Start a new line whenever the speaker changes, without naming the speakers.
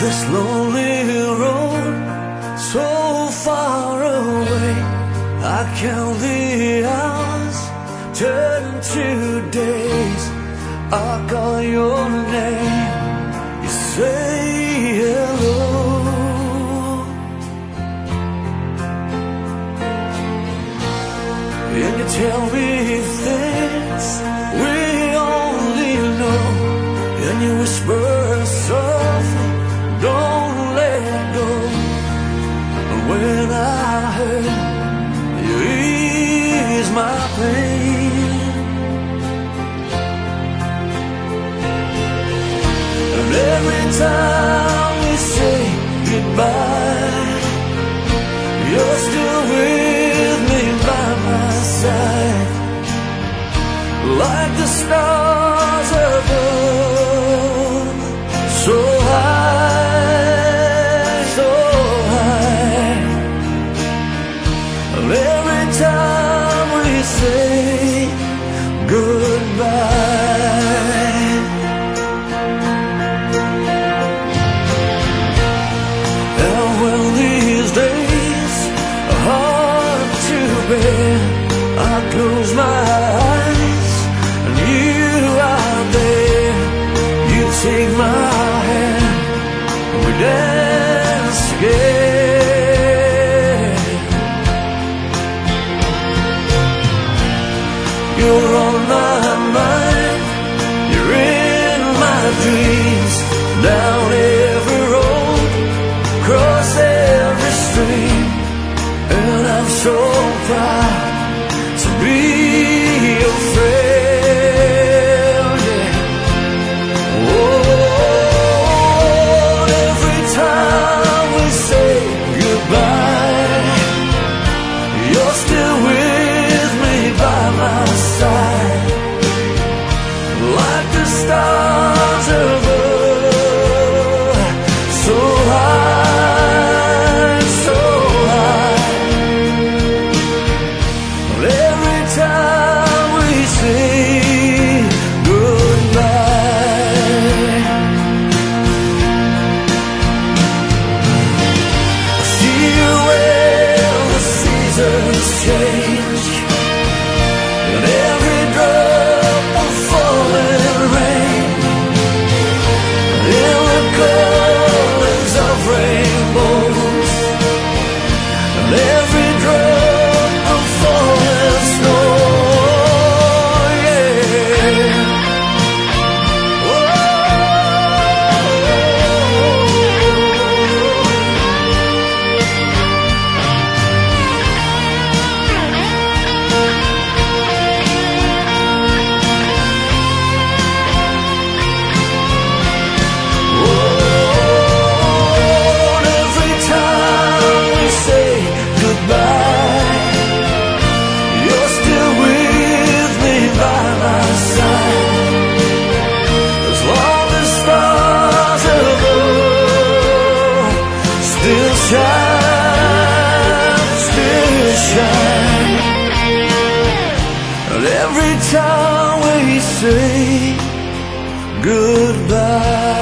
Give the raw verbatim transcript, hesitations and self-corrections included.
this lonely road so far away. I count the hours, turn to days. I call your name, you say hello, and you tell me things we only know, and you whisper softly, don't let go. And when I heard you ease my pain, and every time we say goodbye, you're still with me by my side, like the stars above, so high, so high. And every time we say goodbye, and when these days are hard to bear, I close my eyes and you are there. You take my hand and we dance again. You're on my mind, you're in my dreams, down every road, across every stream, and I'm so proud to be your friend, yeah. Oh, every time we say goodbye, you're still with me by my side, like the stars above, so high, so high. Every time we say goodbye, I see you when the seasons change, and every drop of falling rain, in the colors of rainbows, and every drop of falling snow, yeah. Whoa. Oh, every time we say goodbye, you're still with me by my side, as long as stars above still shine, still shine. And every time we say goodbye.